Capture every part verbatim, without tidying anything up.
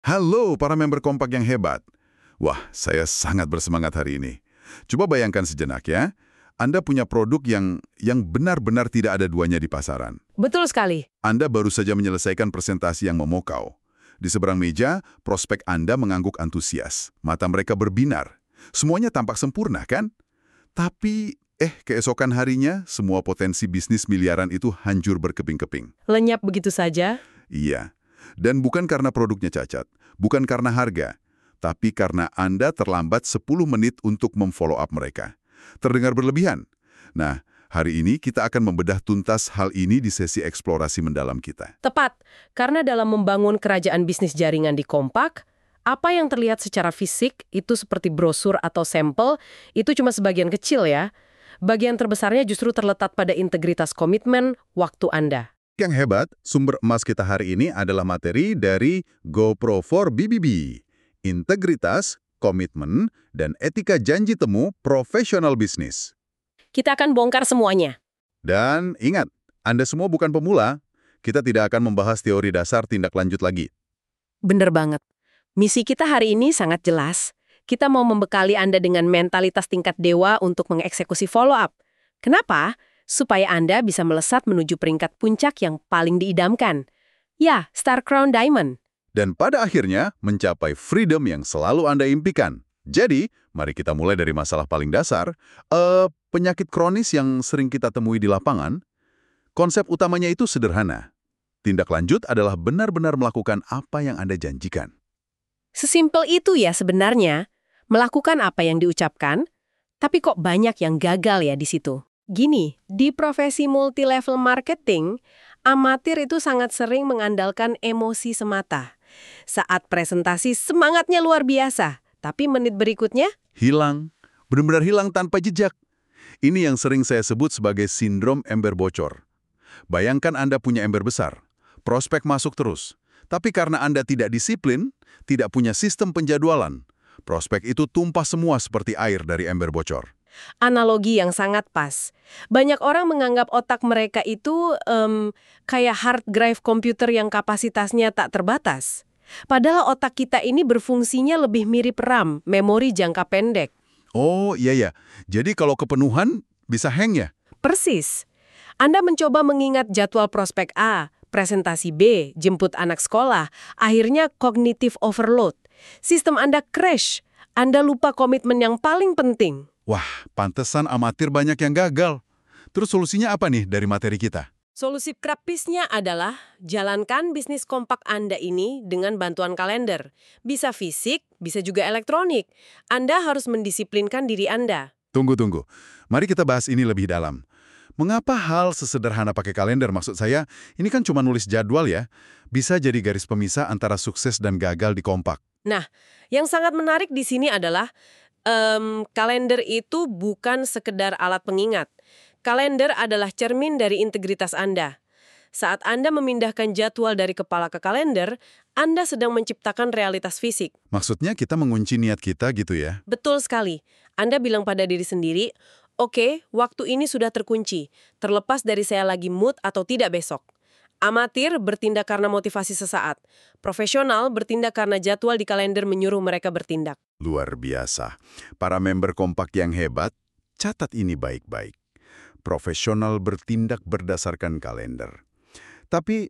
Halo para member Kompak yang hebat. Wah, saya sangat bersemangat hari ini. Coba bayangkan sejenak ya. Anda punya produk yang yang benar-benar tidak ada duanya di pasaran. Betul sekali. Anda baru saja menyelesaikan presentasi yang memukau. Di seberang meja, prospek Anda mengangguk antusias. Mata mereka berbinar. Semuanya tampak sempurna, kan? Tapi, eh, keesokan harinya, semua potensi bisnis miliaran itu hancur berkeping-keping. Lenyap begitu saja. Iya. Dan bukan karena produknya cacat, bukan karena harga, tapi karena Anda terlambat sepuluh menit untuk memfollow up mereka. Terdengar berlebihan? Nah, hari ini kita akan membedah tuntas hal ini di sesi eksplorasi mendalam kita. Tepat, karena dalam membangun kerajaan bisnis jaringan di Kompak, apa yang terlihat secara fisik itu seperti brosur atau sampel, itu cuma sebagian kecil ya. Bagian terbesarnya justru terletak pada integritas komitmen waktu Anda. Yang hebat, sumber emas kita hari ini adalah materi dari GoPro for B B B. Integritas, komitmen, dan etika janji temu profesional bisnis. Kita akan bongkar semuanya. Dan ingat, Anda semua bukan pemula. Kita tidak akan membahas teori dasar tindak lanjut lagi. Bener banget. Misi kita hari ini sangat jelas. Kita mau membekali Anda dengan mentalitas tingkat dewa untuk mengeksekusi follow-up. Kenapa? Supaya Anda bisa melesat menuju peringkat puncak yang paling diidamkan. Ya, Star Crown Diamond. Dan pada akhirnya mencapai freedom yang selalu Anda impikan. Jadi, mari kita mulai dari masalah paling dasar, eh, penyakit kronis yang sering kita temui di lapangan. Konsep utamanya itu sederhana. Tindak lanjut adalah benar-benar melakukan apa yang Anda janjikan. Sesimpel itu ya sebenarnya. Melakukan apa yang diucapkan, tapi kok banyak yang gagal ya di situ. Gini, di profesi multi-level marketing, amatir itu sangat sering mengandalkan emosi semata. Saat presentasi semangatnya luar biasa, tapi menit berikutnya Hilang, benar-benar hilang tanpa jejak. Ini yang sering saya sebut sebagai sindrom ember bocor. Bayangkan Anda punya ember besar, prospek masuk terus. Tapi karena Anda tidak disiplin, tidak punya sistem penjadwalan, prospek itu tumpah semua seperti air dari ember bocor. analogi yang sangat pas. Banyak orang menganggap otak mereka itu em, kayak hard drive komputer yang kapasitasnya tak terbatas. Padahal otak kita ini berfungsinya lebih mirip RAM, memori jangka pendek. Oh iya ya, jadi kalau kepenuhan bisa hang ya? Persis. Anda mencoba mengingat jadwal prospek A, presentasi B, jemput anak sekolah, akhirnya cognitive overload. Sistem Anda crash. Anda lupa komitmen yang paling penting. Wah, pantesan amatir banyak yang gagal. Terus solusinya apa nih dari materi kita? Solusi praktisnya adalah jalankan bisnis kompak Anda ini dengan bantuan kalender. Bisa fisik, bisa juga elektronik. Anda harus mendisiplinkan diri Anda. Tunggu-tunggu, mari kita bahas ini lebih dalam. Mengapa hal sesederhana pakai kalender? Maksud saya, ini kan cuma nulis jadwal ya. Bisa jadi garis pemisah antara sukses dan gagal di kompak. Nah, yang sangat menarik di sini adalah em, kalender itu bukan sekedar alat pengingat. Kalender adalah cermin dari integritas Anda. Saat Anda memindahkan jadwal dari kepala ke kalender, Anda sedang menciptakan realitas fisik. Maksudnya kita mengunci niat kita gitu ya? Betul sekali. Anda bilang pada diri sendiri, oke, waktu ini sudah terkunci, terlepas dari saya lagi mood atau tidak besok. Amatir bertindak karena motivasi sesaat. Profesional bertindak karena jadwal di kalender menyuruh mereka bertindak. Luar biasa. Para member kompak yang hebat, catat ini baik-baik. Profesional bertindak berdasarkan kalender. Tapi,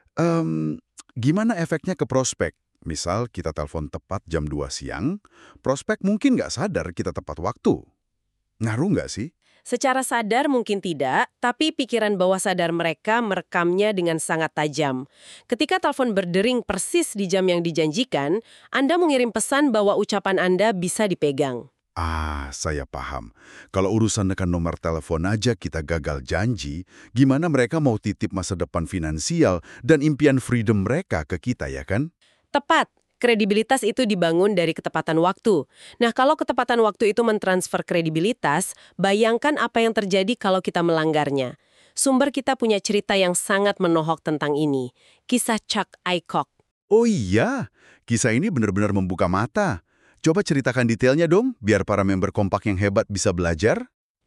em, gimana efeknya ke prospek? Misal kita telepon tepat jam dua siang, prospek mungkin nggak sadar kita tepat waktu. Ngaruh nggak sih? Secara sadar mungkin tidak, tapi pikiran bawah sadar mereka merekamnya dengan sangat tajam. Ketika telepon berdering persis di jam yang dijanjikan, Anda mengirim pesan bahwa ucapan Anda bisa dipegang. Ah, saya paham. Kalau urusan dengan nomor telepon aja kita gagal janji, gimana mereka mau titip masa depan finansial dan impian freedom mereka ke kita ya kan? Tepat. Kredibilitas itu dibangun dari ketepatan waktu. Nah, kalau ketepatan waktu itu mentransfer kredibilitas, bayangkan apa yang terjadi kalau kita melanggarnya. Sumber kita punya cerita yang sangat menohok tentang ini. Kisah Chuck Aycock. Oh iya, kisah ini benar-benar membuka mata. Coba ceritakan detailnya dong, biar para member kompak yang hebat bisa belajar.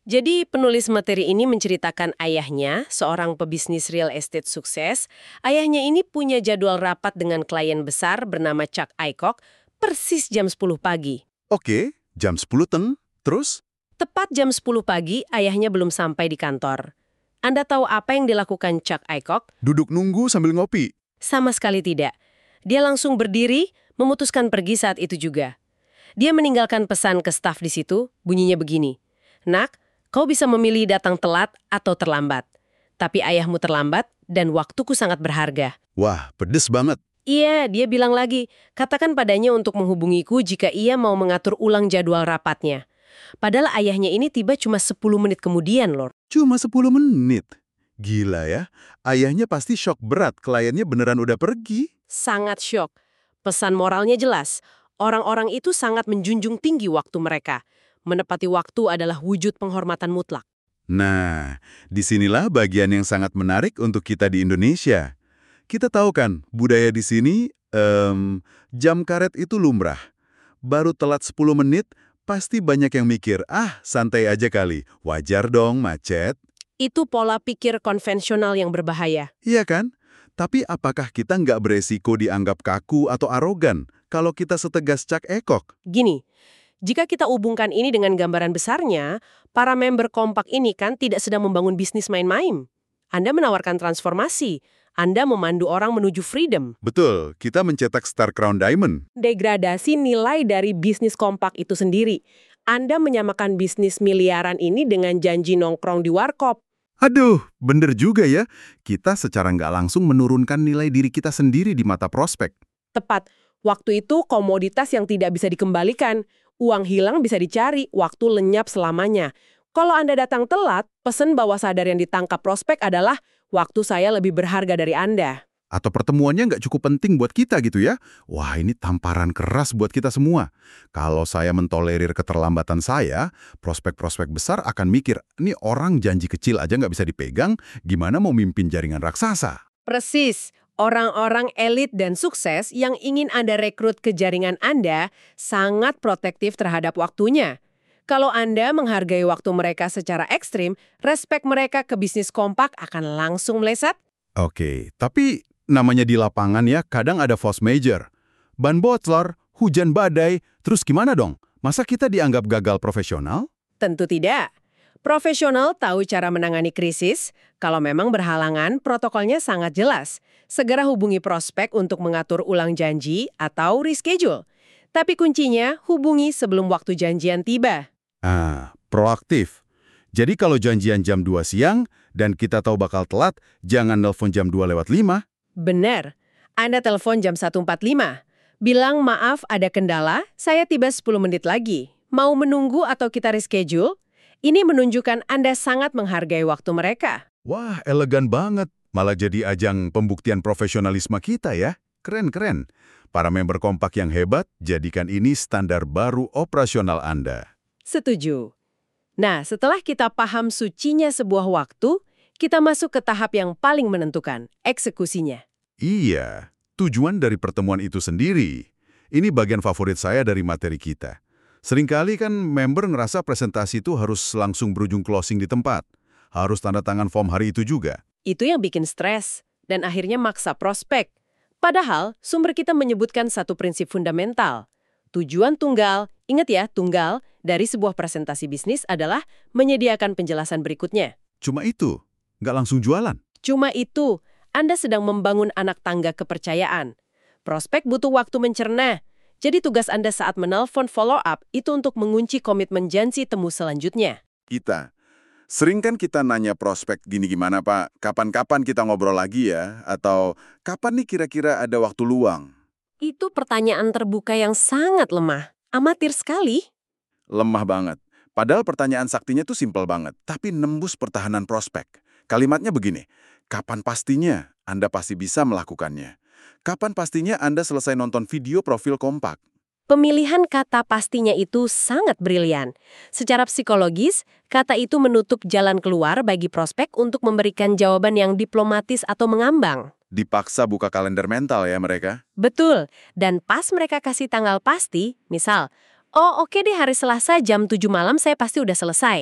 Jadi penulis materi ini menceritakan ayahnya, seorang pebisnis real estate sukses. Ayahnya ini punya jadwal rapat dengan klien besar bernama Chuck Aycock persis jam sepuluh pagi. Oke, jam sepuluh ten, terus? Tepat jam sepuluh pagi, ayahnya belum sampai di kantor. Anda tahu apa yang dilakukan Chuck Aycock? Duduk nunggu sambil ngopi. Sama sekali tidak. Dia langsung berdiri, memutuskan pergi saat itu juga. Dia meninggalkan pesan ke staf di situ, bunyinya begini. Nak, kau bisa memilih datang telat atau terlambat. Tapi ayahmu terlambat dan waktuku sangat berharga. Wah, pedes banget. Iya, dia bilang lagi, katakan padanya untuk menghubungiku jika ia mau mengatur ulang jadwal rapatnya. Padahal ayahnya ini tiba cuma sepuluh menit kemudian, Lord. Cuma sepuluh menit? Gila ya, ayahnya pasti shock berat, kliennya beneran udah pergi. Sangat syok. Pesan moralnya jelas, orang-orang itu sangat menjunjung tinggi waktu mereka. Menepati waktu adalah wujud penghormatan mutlak. Nah, disinilah bagian yang sangat menarik untuk kita di Indonesia. Kita tahu kan, budaya di sini, em, jam karet itu lumrah. Baru telat sepuluh menit, pasti banyak yang mikir, ah santai aja kali, wajar dong macet. Itu pola pikir konvensional yang berbahaya. Iya kan? Tapi apakah kita nggak beresiko dianggap kaku atau arogan kalau kita setegas Chuck Aycock? Gini, jika kita hubungkan ini dengan gambaran besarnya, para member kompak ini kan tidak sedang membangun bisnis main-main. Anda menawarkan transformasi. Anda memandu orang menuju freedom. Betul, kita mencetak Star Crown Diamond. Degradasi nilai dari bisnis kompak itu sendiri. Anda menyamakan bisnis miliaran ini dengan janji nongkrong di warkop. Aduh, bener juga ya. Kita secara nggak langsung menurunkan nilai diri kita sendiri di mata prospek. Tepat, waktu itu komoditas yang tidak bisa dikembalikan. Uang hilang bisa dicari, waktu lenyap selamanya. Kalau Anda datang telat, pesan bawah sadar yang ditangkap prospek adalah waktu saya lebih berharga dari Anda. Atau pertemuannya nggak cukup penting buat kita gitu ya. Wah, ini tamparan keras buat kita semua. Kalau saya mentolerir keterlambatan saya, prospek-prospek besar akan mikir, ini orang janji kecil aja nggak bisa dipegang, gimana mau mimpin jaringan raksasa? Persis. Orang-orang elit dan sukses yang ingin Anda rekrut ke jaringan Anda sangat protektif terhadap waktunya. Kalau Anda menghargai waktu mereka secara ekstrim, respek mereka ke bisnis kompak akan langsung meleset. Oke, tapi namanya di lapangan ya, kadang ada force major. Ban bocor, hujan badai, terus gimana dong? Masa kita dianggap gagal profesional? Tentu tidak. Profesional tahu cara menangani krisis. Kalau memang berhalangan, protokolnya sangat jelas. Segera hubungi prospek untuk mengatur ulang janji atau reschedule. Tapi kuncinya, hubungi sebelum waktu janjian tiba. Ah, proaktif. Jadi kalau janjian jam dua siang dan kita tahu bakal telat, jangan nelpon jam dua lewat lima. Benar. Anda telepon jam satu empat puluh lima. Bilang, maaf ada kendala, saya tiba sepuluh menit lagi. Mau menunggu atau kita reschedule? Ini menunjukkan Anda sangat menghargai waktu mereka. Wah, elegan banget. Malah jadi ajang pembuktian profesionalisme kita ya. Keren-keren. Para member kompak yang hebat, jadikan ini standar baru operasional Anda. Setuju. Nah, setelah kita paham sucinya sebuah waktu, kita masuk ke tahap yang paling menentukan, eksekusinya. Iya, tujuan dari pertemuan itu sendiri. Ini bagian favorit saya dari materi kita. Seringkali kan member ngerasa presentasi itu harus langsung berujung closing di tempat. Harus tanda tangan form hari itu juga. Itu yang bikin stres, dan akhirnya maksa prospek. Padahal, sumber kita menyebutkan satu prinsip fundamental. Tujuan tunggal, ingat ya, tunggal, dari sebuah presentasi bisnis adalah menyediakan penjelasan berikutnya. Cuma itu, nggak langsung jualan. Cuma itu, Anda sedang membangun anak tangga kepercayaan. Prospek butuh waktu mencerna. Jadi tugas Anda saat menelpon follow-up itu untuk mengunci komitmen janji temu selanjutnya. Kita. Sering kan kita nanya prospek gini gimana Pak, kapan-kapan kita ngobrol lagi ya? Atau kapan nih kira-kira ada waktu luang? Itu pertanyaan terbuka yang sangat lemah. Amatir sekali. Lemah banget. Padahal pertanyaan saktinya tuh simpel banget, tapi nembus pertahanan prospek. Kalimatnya begini, kapan pastinya Anda pasti bisa melakukannya? Kapan pastinya Anda selesai nonton video profil kompak? Pemilihan kata pastinya itu sangat brilian. Secara psikologis, kata itu menutup jalan keluar bagi prospek untuk memberikan jawaban yang diplomatis atau mengambang. Dipaksa buka kalender mental ya mereka? Betul, dan pas mereka kasih tanggal pasti, misal, oh oke deh hari Selasa jam tujuh malam saya pasti udah selesai.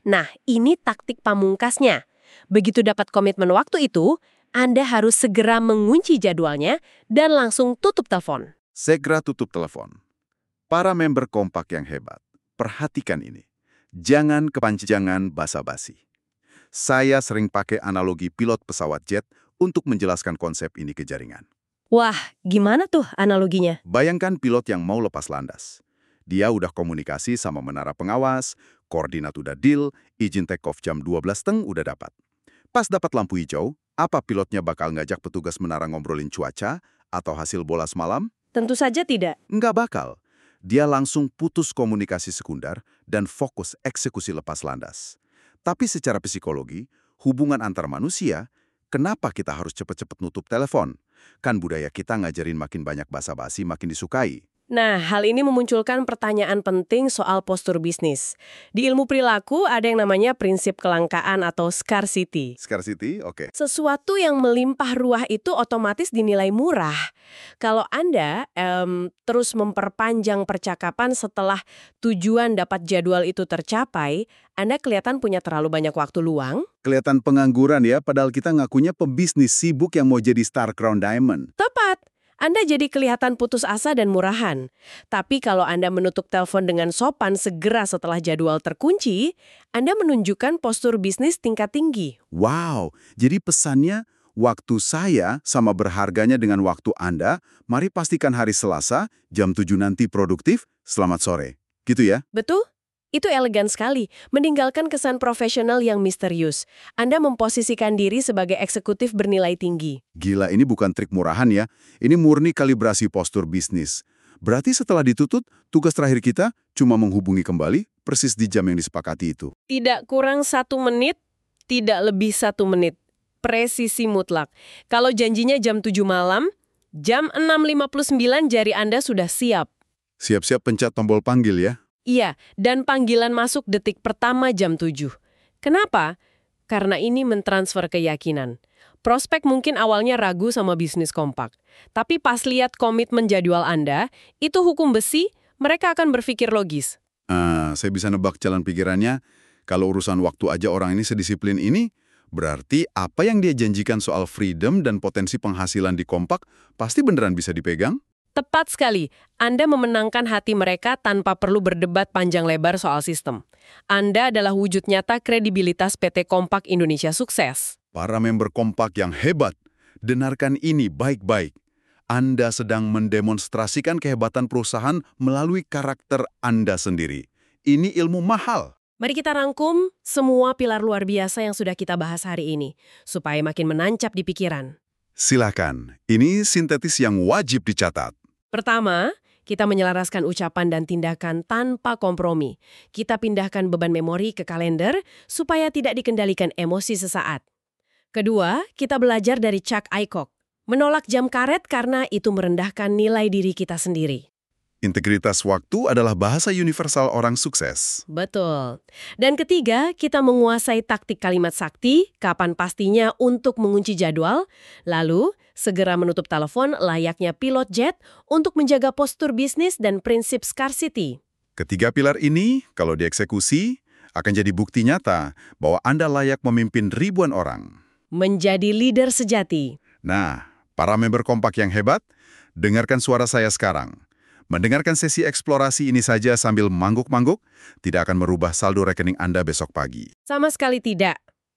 Nah, ini taktik pamungkasnya. Begitu dapat komitmen waktu itu, Anda harus segera mengunci jadwalnya dan langsung tutup telepon. Segera tutup telepon. Para member kompak yang hebat, perhatikan ini. Jangan kepanjangan basa-basi. Saya sering pakai analogi pilot pesawat jet untuk menjelaskan konsep ini ke jaringan. Wah, gimana tuh analoginya? Bayangkan pilot yang mau lepas landas. Dia udah komunikasi sama menara pengawas, koordinat udah deal, izin take off jam dua belas teng udah dapat. Pas dapat lampu hijau, apa pilotnya bakal ngajak petugas menara ngobrolin cuaca atau hasil bola semalam? Tentu saja tidak. Nggak bakal. Dia langsung putus komunikasi sekunder dan fokus eksekusi lepas landas. Tapi secara psikologi, hubungan antar manusia, kenapa kita harus cepet-cepet nutup telepon? Kan budaya kita ngajarin makin banyak basa-basi makin disukai. Nah, hal ini memunculkan pertanyaan penting soal postur bisnis. Di ilmu perilaku ada yang namanya prinsip kelangkaan atau scarcity. Scarcity, oke. Sesuatu yang melimpah ruah itu otomatis dinilai murah. Kalau Anda em, terus memperpanjang percakapan setelah tujuan dapat jadwal itu tercapai, Anda kelihatan punya terlalu banyak waktu luang. Kelihatan pengangguran ya, padahal kita ngakunya pebisnis sibuk yang mau jadi Star Crown Diamond. Tepat. Anda jadi kelihatan putus asa dan murahan. Tapi kalau Anda menutup telepon dengan sopan segera setelah jadwal terkunci, Anda menunjukkan postur bisnis tingkat tinggi. Wow, jadi pesannya, waktu saya sama berharganya dengan waktu Anda, mari pastikan hari Selasa, jam tujuh nanti produktif, selamat sore. Gitu ya? Betul? Itu elegan sekali, meninggalkan kesan profesional yang misterius. Anda memposisikan diri sebagai eksekutif bernilai tinggi. Gila, ini bukan trik murahan ya. Ini murni kalibrasi postur bisnis. Berarti setelah ditutup, tugas terakhir kita cuma menghubungi kembali persis di jam yang disepakati itu. Tidak kurang satu menit, tidak lebih satu menit. Presisi mutlak. Kalau janjinya jam tujuh malam, jam enam lima puluh sembilan jari Anda sudah siap. Siap-siap pencet tombol panggil ya. Iya, dan panggilan masuk detik pertama jam tujuh. Kenapa? Karena ini mentransfer keyakinan. Prospek mungkin awalnya ragu sama bisnis kompak. Tapi pas lihat komitmen jadwal Anda, itu hukum besi, mereka akan berpikir logis. Ah, saya bisa nebak jalan pikirannya. Kalau urusan waktu aja orang ini sedisiplin ini, berarti apa yang dia janjikan soal freedom dan potensi penghasilan di kompak pasti beneran bisa dipegang? Tepat sekali, Anda memenangkan hati mereka tanpa perlu berdebat panjang lebar soal sistem. Anda adalah wujud nyata kredibilitas P T Kompak Indonesia sukses. Para member kompak yang hebat, dengarkan ini baik-baik. Anda sedang mendemonstrasikan kehebatan perusahaan melalui karakter Anda sendiri. Ini ilmu mahal. Mari kita rangkum semua pilar luar biasa yang sudah kita bahas hari ini, supaya makin menancap di pikiran. Silakan, ini sintetis yang wajib dicatat. Pertama, kita menyelaraskan ucapan dan tindakan tanpa kompromi. Kita pindahkan beban memori ke kalender supaya tidak dikendalikan emosi sesaat. Kedua, kita belajar dari Chuck Aycock. Menolak jam karet karena itu merendahkan nilai diri kita sendiri. Integritas waktu adalah bahasa universal orang sukses. Betul. Dan ketiga, kita menguasai taktik kalimat sakti, kapan pastinya untuk mengunci jadwal, lalu segera menutup telepon layaknya pilot jet untuk menjaga postur bisnis dan prinsip scarcity. Ketiga pilar ini, kalau dieksekusi, akan jadi bukti nyata bahwa Anda layak memimpin ribuan orang. Menjadi leader sejati. Nah, para member kompak yang hebat, dengarkan suara saya sekarang. Mendengarkan sesi eksplorasi ini saja sambil mangguk-mangguk tidak akan merubah saldo rekening Anda besok pagi. Sama sekali tidak.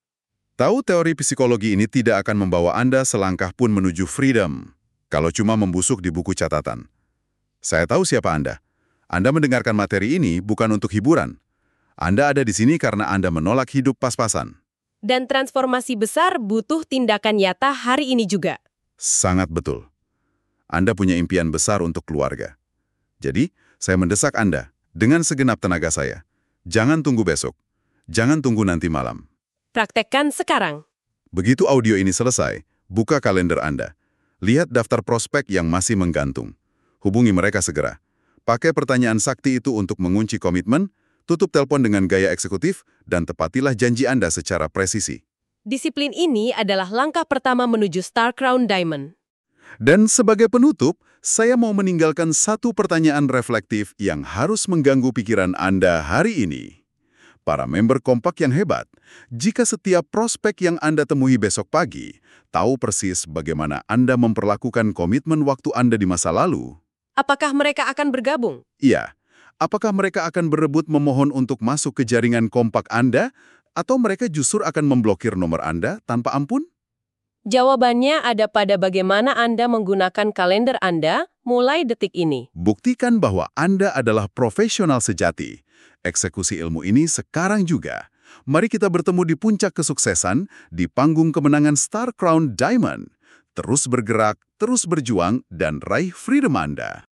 Tahu teori psikologi ini tidak akan membawa Anda selangkah pun menuju freedom, kalau cuma membusuk di buku catatan. Saya tahu siapa Anda. Anda mendengarkan materi ini bukan untuk hiburan. Anda ada di sini karena Anda menolak hidup pas-pasan. Dan transformasi besar butuh tindakan nyata hari ini juga. Sangat betul. Anda punya impian besar untuk keluarga. Jadi, saya mendesak Anda dengan segenap tenaga saya. Jangan tunggu besok. Jangan tunggu nanti malam. Praktekkan sekarang. Begitu audio ini selesai, buka kalender Anda. Lihat daftar prospek yang masih menggantung. Hubungi mereka segera. Pakai pertanyaan sakti itu untuk mengunci komitmen, tutup telepon dengan gaya eksekutif, dan tepatilah janji Anda secara presisi. Disiplin ini adalah langkah pertama menuju Star Crown Diamond. Dan sebagai penutup, saya mau meninggalkan satu pertanyaan reflektif yang harus mengganggu pikiran Anda hari ini. Para member kompak yang hebat, jika setiap prospek yang Anda temui besok pagi tahu persis bagaimana Anda memperlakukan komitmen waktu Anda di masa lalu, Apakah mereka akan bergabung? iya, apakah mereka akan berebut memohon untuk masuk ke jaringan kompak Anda, atau mereka justru akan memblokir nomor Anda tanpa ampun? Jawabannya ada pada bagaimana Anda menggunakan kalender Anda mulai detik ini. Buktikan bahwa Anda adalah profesional sejati. Eksekusi ilmu ini sekarang juga. Mari kita bertemu di puncak kesuksesan, di panggung kemenangan Star Crown Diamond. Terus bergerak, terus berjuang, dan raih freedom Anda.